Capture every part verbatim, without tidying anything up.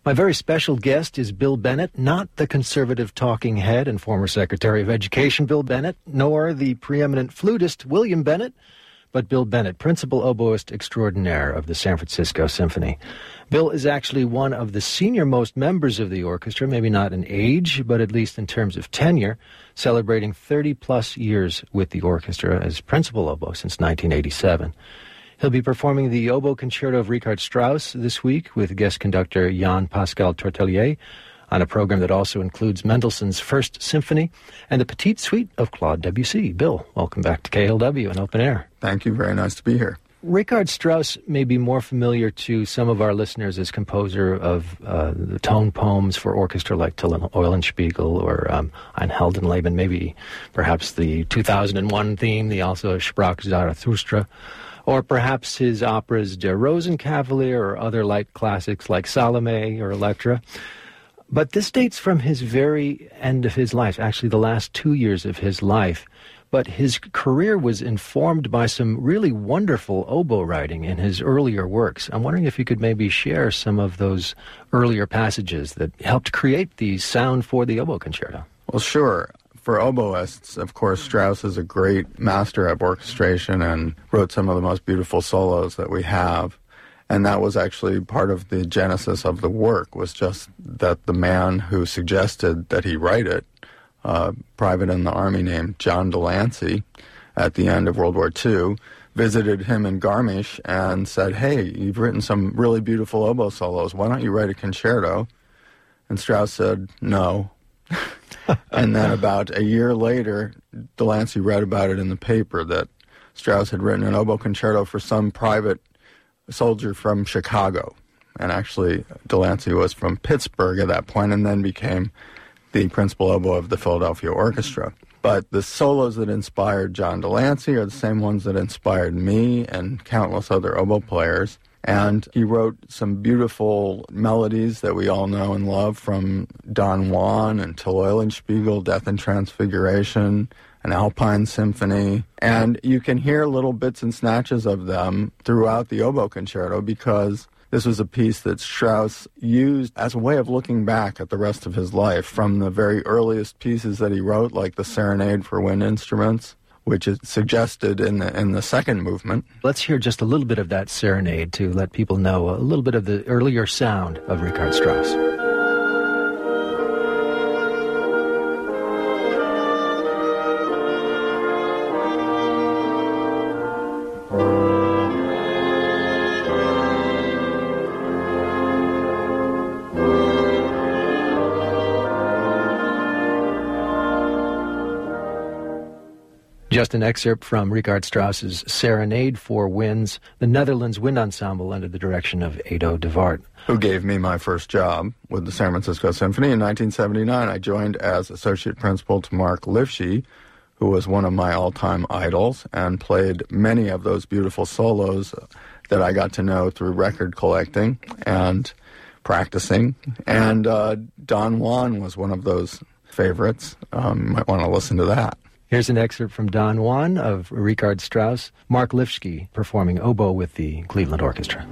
My very special guest is Bill Bennett, not the conservative talking head and former Secretary of Education Bill Bennett, nor the preeminent flutist William Bennett, but Bill Bennett, principal oboist extraordinaire of the San Francisco Symphony. Bill is actually one of the senior-most members of the orchestra, maybe not in age, but at least in terms of tenure, celebrating thirty-plus years with the orchestra as principal oboe since nineteen eighty-seven. He'll be performing the Oboe Concerto of Richard Strauss this week with guest conductor Jean-Pascal Tortelier on a program that also includes Mendelssohn's First Symphony and the Petite Suite of Claude Debussy. Bill, welcome back to K L W and Open Air. Thank you. Very nice to be here. Richard Strauss may be more familiar to some of our listeners as composer of uh, the tone poems for orchestra like Till Eulenspiegel or um, Ein Heldenleben, maybe perhaps the two thousand one theme, the also Sprach Zarathustra, or perhaps his operas Der Rosenkavalier or other light classics like Salome or Elektra. But this dates from his very end of his life, actually the last two years of his life. But his career was informed by some really wonderful oboe writing in his earlier works. I'm wondering if you could maybe share some of those earlier passages that helped create the sound for the oboe concerto. Well, sure. For oboists, of course, Strauss is a great master of orchestration and wrote some of the most beautiful solos that we have. And that was actually part of the genesis of the work, was just that the man who suggested that he write it, a private in the Army named John Delancey, at the end of World War Two, visited him in Garmisch and said, hey, you've written some really beautiful oboe solos. Why don't you write a concerto? And Strauss said, no. And then about a year later, Delancey read about it in the paper that Strauss had written an oboe concerto for some private soldier from Chicago. And actually, Delancey was from Pittsburgh at that point and then became the principal oboe of the Philadelphia Orchestra. But the solos that inspired John Delancey are the same ones that inspired me and countless other oboe players. And he wrote some beautiful melodies that we all know and love, from Don Juan and Till Eulenspiegel, Death and Transfiguration, an Alpine Symphony. And you can hear little bits and snatches of them throughout the oboe concerto because this was a piece that Strauss used as a way of looking back at the rest of his life, from the very earliest pieces that he wrote, like the Serenade for Wind Instruments, which is suggested in the in the second movement. Let's hear just a little bit of that Serenade to let people know a little bit of the earlier sound of Richard Strauss. Just an excerpt from Richard Strauss's Serenade for Winds, the Netherlands Wind Ensemble under the direction of Edo de Waard. Who gave me my first job with the San Francisco Symphony in nineteen seventy-nine. I joined as associate principal to Mark Lifshie, who was one of my all-time idols, and played many of those beautiful solos that I got to know through record collecting and practicing. And uh, Don Juan was one of those favorites. Um, you might want to listen to that. Here's an excerpt from Don Juan of Richard Strauss, Mark Lifshie performing oboe with the Cleveland Orchestra.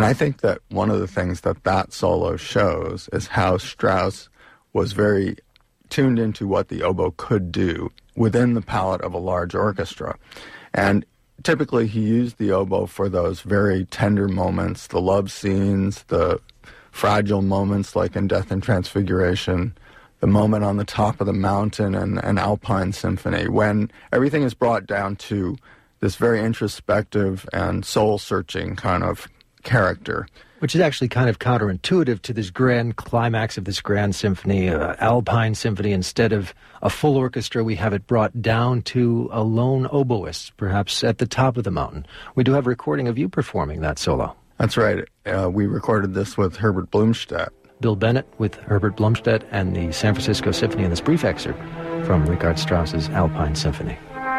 And I think that one of the things that that solo shows is how Strauss was very tuned into what the oboe could do within the palette of a large orchestra. And typically he used the oboe for those very tender moments, the love scenes, the fragile moments like in Death and Transfiguration, the moment on the top of the mountain in an Alpine Symphony, when everything is brought down to this very introspective and soul-searching kind of character. Which is actually kind of counterintuitive to this grand climax of this grand symphony, uh, Alpine Symphony. Instead of a full orchestra, we have it brought down to a lone oboist, perhaps at the top of the mountain. We do have a recording of you performing that solo. That's right. Uh, we recorded this with Herbert Blomstedt. Bill Bennett with Herbert Blomstedt and the San Francisco Symphony in this brief excerpt from Richard Strauss's Alpine Symphony.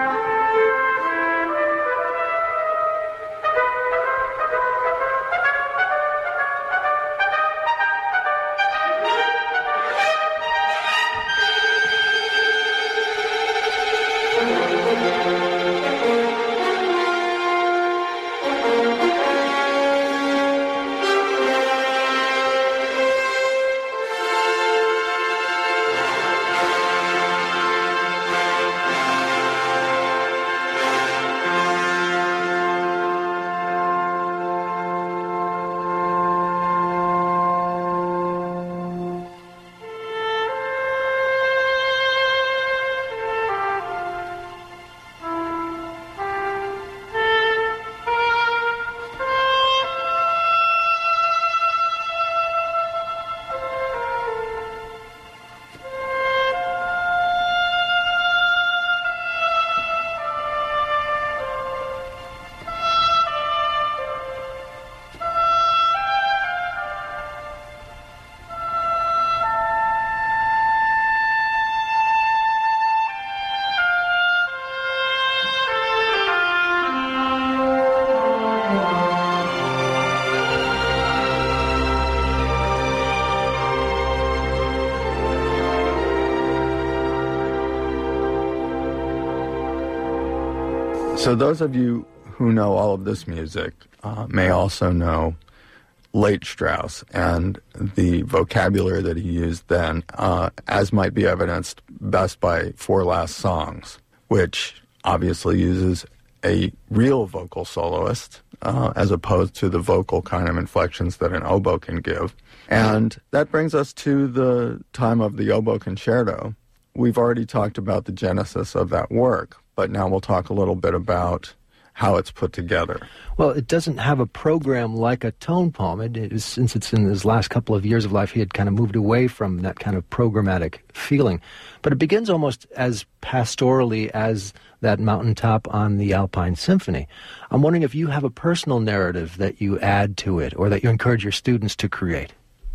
So those of you who know all of this music uh, may also know late Strauss and the vocabulary that he used then, uh, as might be evidenced best by Four Last Songs, which obviously uses a real vocal soloist uh, as opposed to the vocal kind of inflections that an oboe can give. And that brings us to the time of the Oboe Concerto. We've already talked about the genesis of that work, but now we'll talk a little bit about how it's put together. Well, it doesn't have a program like a tone poem. It is, since it's in his last couple of years of life, he had kind of moved away from that kind of programmatic feeling. But it begins almost as pastorally as that mountaintop on the Alpine Symphony. I'm wondering if you have a personal narrative that you add to it or that you encourage your students to create.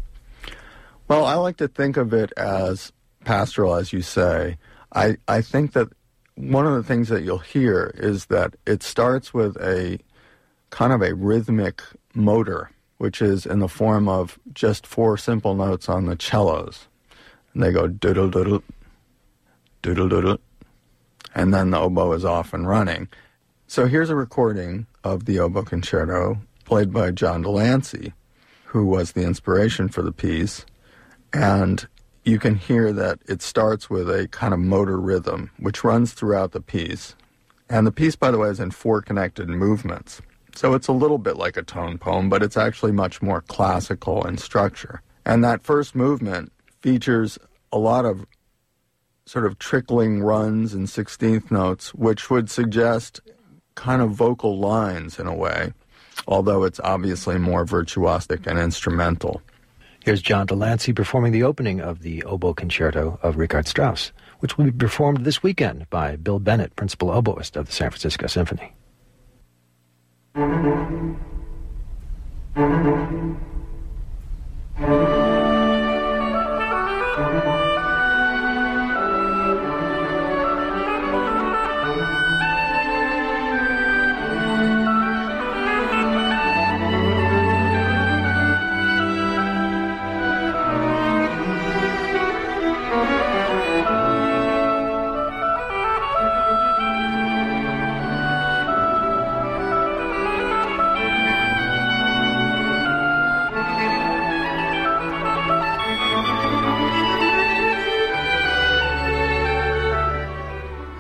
Well, I like to think of it as pastoral, as you say. I, I think that one of the things that you'll hear is that it starts with a kind of a rhythmic motor, which is in the form of just four simple notes on the cellos. And they go doodle-doodle, doodle-doodle, and then the oboe is off and running. So here's a recording of the Oboe Concerto played by John Delancey, who was the inspiration for the piece. And you can hear that it starts with a kind of motor rhythm, which runs throughout the piece. And the piece, by the way, is in four connected movements. So it's a little bit like a tone poem, but it's actually much more classical in structure. And that first movement features a lot of sort of trickling runs and sixteenth notes, which would suggest kind of vocal lines in a way, although it's obviously more virtuosic and instrumental. Here's John Delancey performing the opening of the Oboe Concerto of Richard Strauss, which will be performed this weekend by Bill Bennett, principal oboist of the San Francisco Symphony.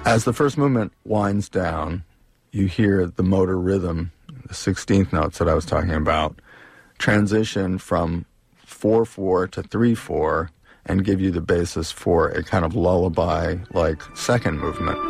As the first movement winds down, you hear the motor rhythm, the sixteenth notes that I was talking about, transition from four four to three four and give you the basis for a kind of lullaby-like second movement.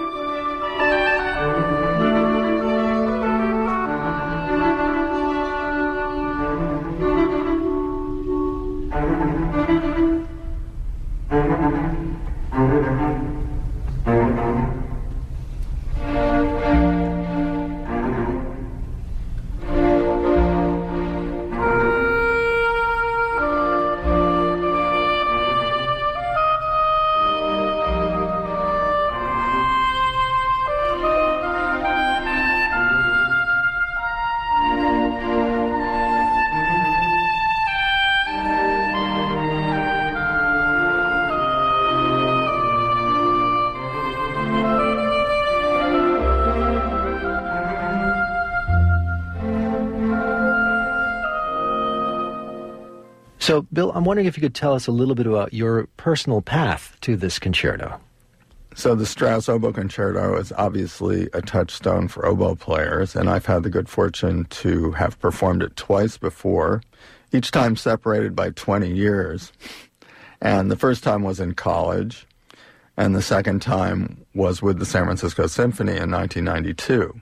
So, Bill, I'm wondering if you could tell us a little bit about your personal path to this concerto. So the Strauss Oboe Concerto is obviously a touchstone for oboe players, and I've had the good fortune to have performed it twice before, each time separated by twenty years. And the first time was in college, and the second time was with the San Francisco Symphony in nineteen ninety-two.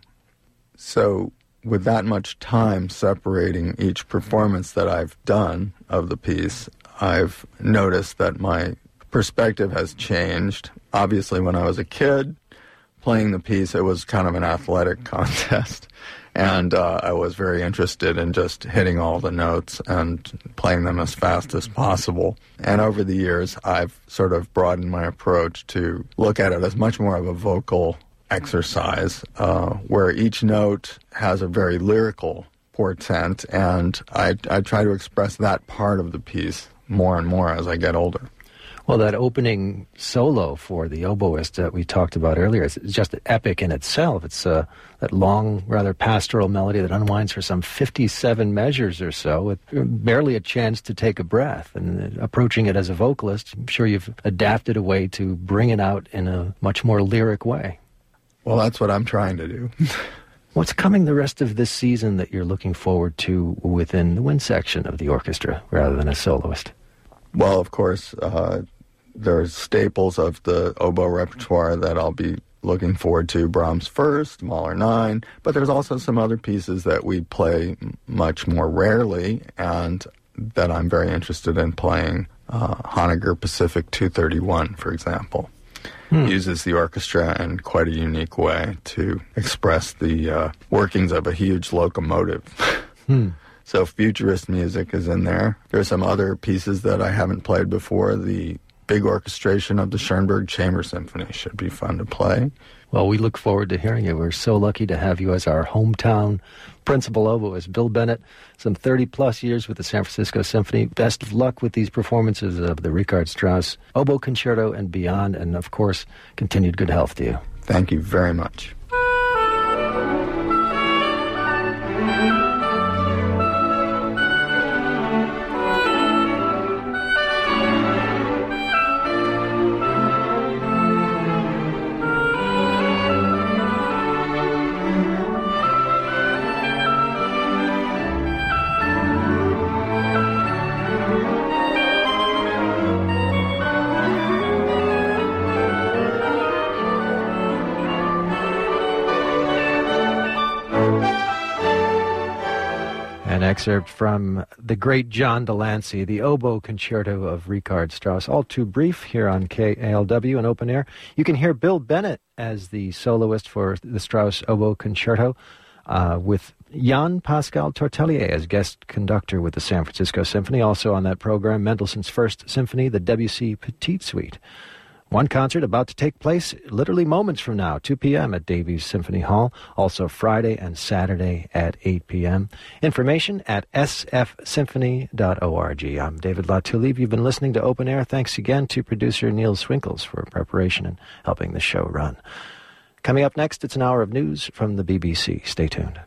So with that much time separating each performance that I've done of the piece, I've noticed that my perspective has changed. Obviously, when I was a kid playing the piece, it was kind of an athletic contest, and uh, I was very interested in just hitting all the notes and playing them as fast as possible. And over the years, I've sort of broadened my approach to look at it as much more of a vocal exercise, uh, where each note has a very lyrical portent, and I, I try to express that part of the piece more and more as I get older. Well, that opening solo for the oboist that we talked about earlier is just epic in itself. It's uh, that long, rather pastoral melody that unwinds for some fifty-seven measures or so, with barely a chance to take a breath. And approaching it as a vocalist, I'm sure you've adapted a way to bring it out in a much more lyric way. Well, that's what I'm trying to do. What's coming the rest of this season that you're looking forward to within the wind section of the orchestra, rather than a soloist? Well, of course, uh, there's staples of the oboe repertoire that I'll be looking forward to. Brahms First, Mahler Nine, but there's also some other pieces that we play much more rarely and that I'm very interested in playing. Uh, Honegger Pacific two thirty-one, for example. Hmm. Uses the orchestra in quite a unique way to express the uh, workings of a huge locomotive. Hmm. So futurist music is in there. There's some other pieces that I haven't played before. The big orchestration of the Schoenberg Chamber Symphony should be fun to play. Well, we look forward to hearing it. We're so lucky to have you as our hometown principal oboist. Bill Bennett, some thirty-plus years with the San Francisco Symphony. Best of luck with these performances of the Richard Strauss Oboe Concerto and beyond, and, of course, continued good health to you. Thank you very much. An excerpt from the great John Delancey, the Oboe Concerto of Richard Strauss. All too brief here on K A L W and Open Air. You can hear Bill Bennett as the soloist for the Strauss Oboe Concerto, uh, with Jan-Pascal Tortelier as guest conductor with the San Francisco Symphony. Also on that program, Mendelssohn's First Symphony, the Debussy Petite Suite. One concert about to take place literally moments from now, two p.m. at Davies Symphony Hall. Also Friday and Saturday at eight p.m. Information at s f symphony dot org. I'm David Latulippe. You've been listening to Open Air. Thanks again to producer Neil Swinkles for preparation and helping the show run. Coming up next, it's an hour of news from the B B C. Stay tuned.